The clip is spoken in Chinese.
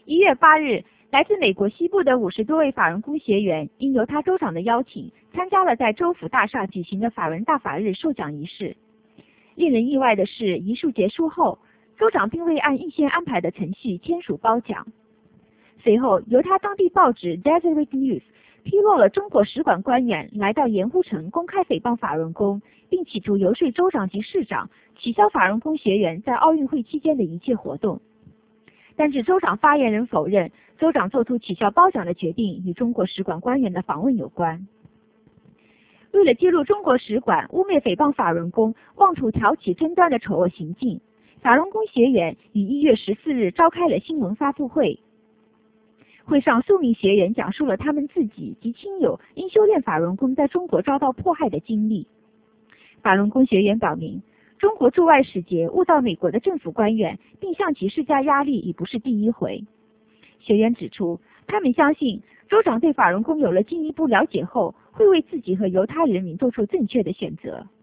1月8日，来自美国西部的50多位法轮功学员应犹他州长的邀请，参加了在州府大厦举行的法轮大法日授奖仪式。令人意外的是，仪式结束后，州长并未按预先安排的程序签署褒奖。随后，犹他当地报纸 Deseret News 披露了中国使馆官员来到盐湖城公开诽谤法轮功，并企图游说州长及市长取消法轮功学员在奥运会期间的一切活动。但是州长发言人否认，州长做出取消褒奖的决定与中国使馆官员的访问有关。为了揭露中国使馆污蔑诽谤法轮功、妄图挑起争端的丑恶行径，法轮功学员于1月14日召开了新闻发布会。会上数名学员讲述了他们自己及亲友因修炼法轮功在中国遭到迫害的经历。法轮功学员表明，中国驻外使节误导美国的政府官员，并向其施加压力已不是第一回。学员指出，他们相信州长对法轮功有了进一步了解后，会为自己和犹他人民做出正确的选择。